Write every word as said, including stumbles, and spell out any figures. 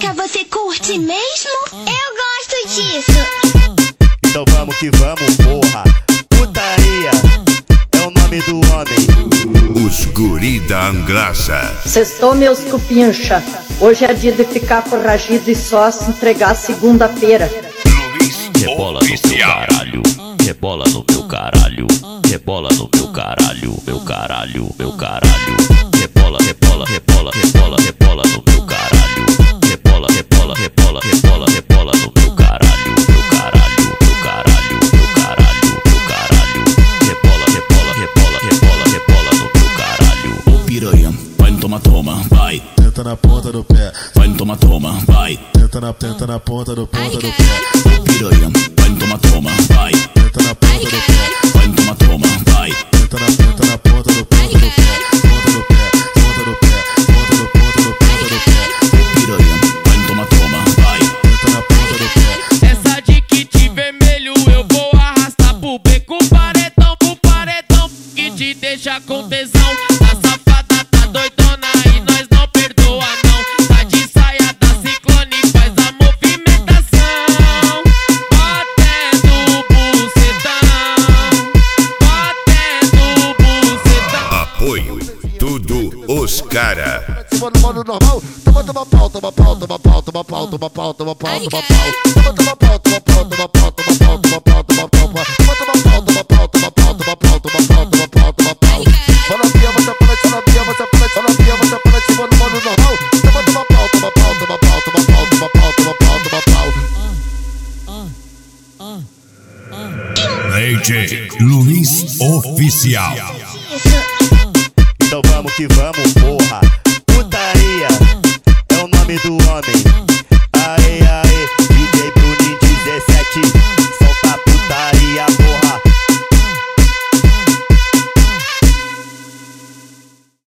Caraca, você curte mesmo? Eu gosto disso. Então vamos que vamos, porra. Putaria é o nome do homem. Os guri da Angraça. Sextou, meus cupincha. Hoje é dia de ficar corragido e só se entregar segunda-feira. Rebola no teu caralho, rebola no teu caralho, rebola no teu caralho, meu caralho, meu caralho. Rebola, rebola, rebola, rebola, rebola no teu caralho. Rebola, rebola, rebola, rebola, rebola no teu caralho, meu caralho, meu caralho, meu caralho, meu caralho. Rebola, rebola, rebola, rebola, rebola no teu caralho. Ô piranha, vai no toma, toma, vai. Tenta na ponta do pé, vai no toma, toma, vai. Tenta na, tenta na ponta do ponta do pé. Ô piranha, vai no toma, toma, vai. Tenta na ponta do pé, vai no toma, toma, vai. Tenta na, tenta na ponta do ponta do pé, ponta do pé, ponta do pé, ponta do ponta do ponta do pé. Ô piranha, vai no toma, toma, vai. Tenta na ponta do pé. Essa de kit vermelho eu vou arrastar pro beco, paredão, pro paredão, que te deixa com tesão. A safada tá doidona e nós não perdoa não. Tá de saia da Ciclone, faz a movimentação, batendo bucetão, batendo bucetão. Apoio Tudo os cara. Cima do modo normal, toma, toma pau, toma pau, toma pau, toma pau, toma pau, toma pau, toma pau. Toma, toma pau, toma pau, toma pau, toma pau, toma pau, toma pau. Toma, toma pau, toma pau, toma pau, toma pau, toma pau, toma pau, toma pau. Fala pia, você fala, fala pia, você fala, fala pia, você fala, cima do modo normal. Toma, toma pau, toma pau, toma pau, toma pau, toma pau, toma pau, toma pau. D J Luiz Oficial. Então vamos que vamos, porra. Putaria é o nome do homem.